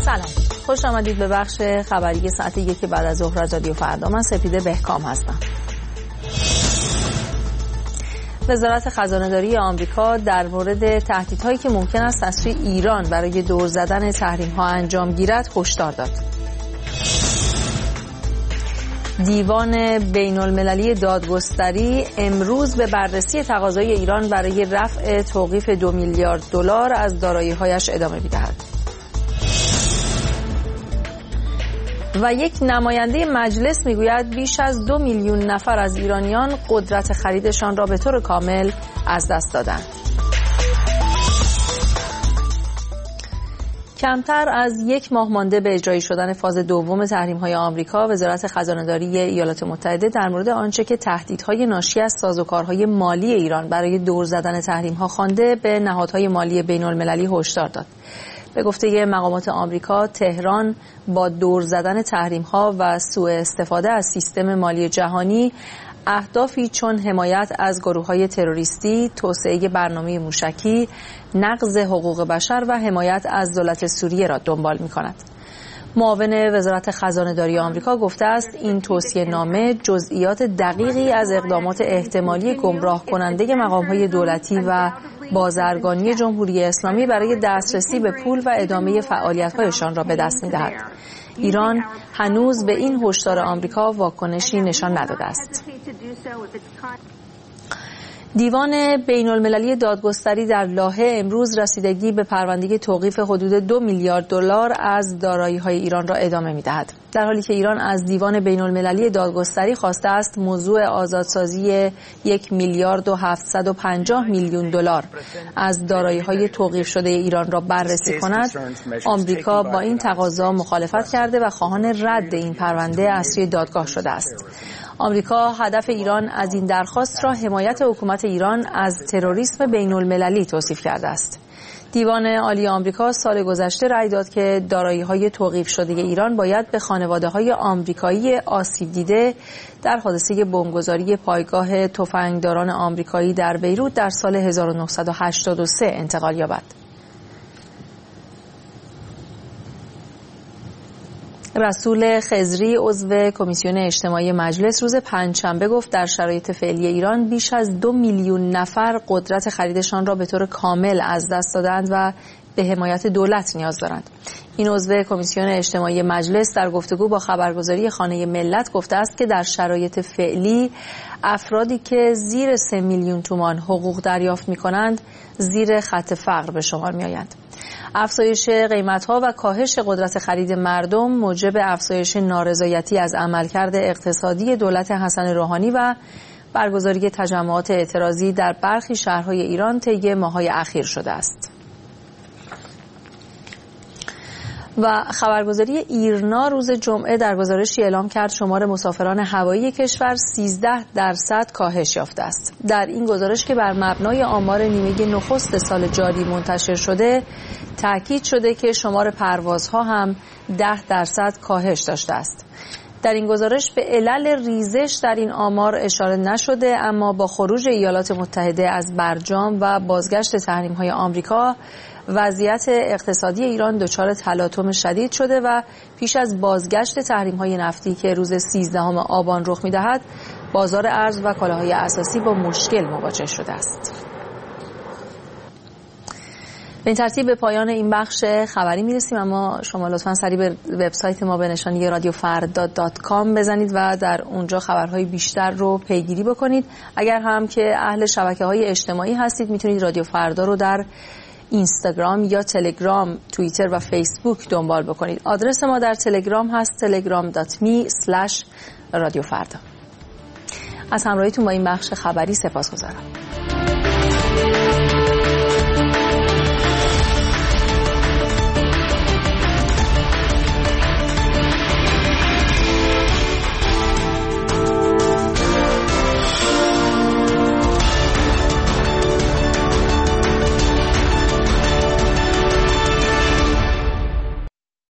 سلام، خوش آمدید به بخش خبری ساعت 1 بعد از ظهر از رادیو فردا. من سپیده بهکام هستم. وزارت خزانه‌داری آمریکا در مورد تهدیدهایی که ممکن است از سوی ایران برای دور زدن تحریم‌ها انجام گیرد هشدار داد. دیوان بین‌المللی دادگستری امروز به بررسی تقاضای ایران برای رفع توقیف 2 میلیارد دلار از دارایی‌هایش ادامه می‌دهد. و یک نماینده مجلس میگوید بیش از 2 میلیون نفر از ایرانیان قدرت خریدشان را به طور کامل از دست دادند. کمتر از یک ماه مانده به اجرایی شدن فاز دوم تحریم‌های آمریکا، وزارت خزانه‌داری ایالات متحده در مورد آنچه که تهدیدهای ناشی از سازوکارهای مالی ایران برای دور زدن تحریم‌ها خوانده به نهادهای مالی بین‌المللی هشدار داد. به گفته مقامات آمریکا، تهران با دور زدن تحریم‌ها و سوء استفاده از سیستم مالی جهانی اهدافی چون حمایت از گروه‌های تروریستی، توسعه برنامه موشکی، نقض حقوق بشر و حمایت از دولت سوریه را دنبال می‌کند. معاون وزارت خزانه‌داری آمریکا گفته است این توصیه‌نامه جزئیات دقیقی از اقدامات احتمالی گمراه کننده مقام‌های دولتی و بازرگانی جمهوری اسلامی برای دسترسی به پول و ادامه فعالیت‌هایشان را به دست می‌دهد. ایران هنوز به این هشدار آمریکا واکنشی نشان نداده است. دیوان بین‌المللی دادگستری در لاهه امروز رسیدگی به پرونده توقیف حدود 2 میلیارد دلار از دارایی‌های ایران را ادامه می‌دهد. در حالی که ایران از دیوان بین‌المللی دادگستری خواسته است موضوع آزادسازی 1 میلیارد و 750 میلیون دلار از دارایی‌های توقیف شده ایران را بررسی کند، آمریکا با این تقاضا مخالفت کرده و خواهان رد این پرونده از سوی دادگاه شده است. آمریکا هدف ایران از این درخواست را حمایت حکومت ایران از تروریسم بین‌المللی توصیف کرده است. دیوان عالی آمریکا سال گذشته رأی داد که دارایی‌های توقیف شده ایران باید به خانواده‌های آمریکایی آسیب دیده در حادثه بمبگذاری پایگاه تفنگداران آمریکایی در بیروت در سال 1983 انتقال یابد. رسول خضری عضو کمیسیون اجتماعی مجلس روز پنجشنبه گفت در شرایط فعلی ایران بیش از 2 میلیون نفر قدرت خریدشان را به طور کامل از دست دادند و به حمایت دولت نیاز دارند. این عضو کمیسیون اجتماعی مجلس در گفتگو با خبرگزاری خانه ملت گفته است که در شرایط فعلی افرادی که زیر 3 میلیون تومان حقوق دریافت می‌کنند زیر خط فقر به شمار می‌آیند. افزایش قیمت‌ها و کاهش قدرت خرید مردم موجب افزایش نارضایتی از عملکرد اقتصادی دولت حسن روحانی و برگزاری تجمعات اعتراضی در برخی شهرهای ایران طی ماه‌های اخیر شده است. و خبرگزاری ایرنا روز جمعه در گزارشی اعلام کرد شمار مسافران هوایی کشور 13% کاهش یافته است. در این گزارش که بر مبنای آمار نیمه نخست سال جاری منتشر شده، تأکید شده که شمار پروازها هم 10% کاهش داشته است. در این گزارش به علل ریزش در این آمار اشاره نشده، اما با خروج ایالات متحده از برجام و بازگشت تحریم‌های آمریکا، وضعیت اقتصادی ایران دچار تلاطم شدید شده و پیش از بازگشت تحریم‌های نفتی که روز 13 آبان رخ می‌دهد، بازار ارز و کالاهای اساسی با مشکل مواجه شده است. به این ترتیب به پایان این بخش خبری میرسیم، اما شما لطفاً سریع به وبسایت ما به نشانی radiofarda.com بزنید و در اونجا خبرهای بیشتر رو پیگیری بکنید. اگر هم که اهل شبکه‌های اجتماعی هستید میتونید رادیو فردا رو در اینستاگرام یا تلگرام، توییتر و فیسبوک دنبال بکنید. آدرس ما در تلگرام هست telegram.me/radiofarda. از همراهیتون با این بخش خبری سپاسگزارم.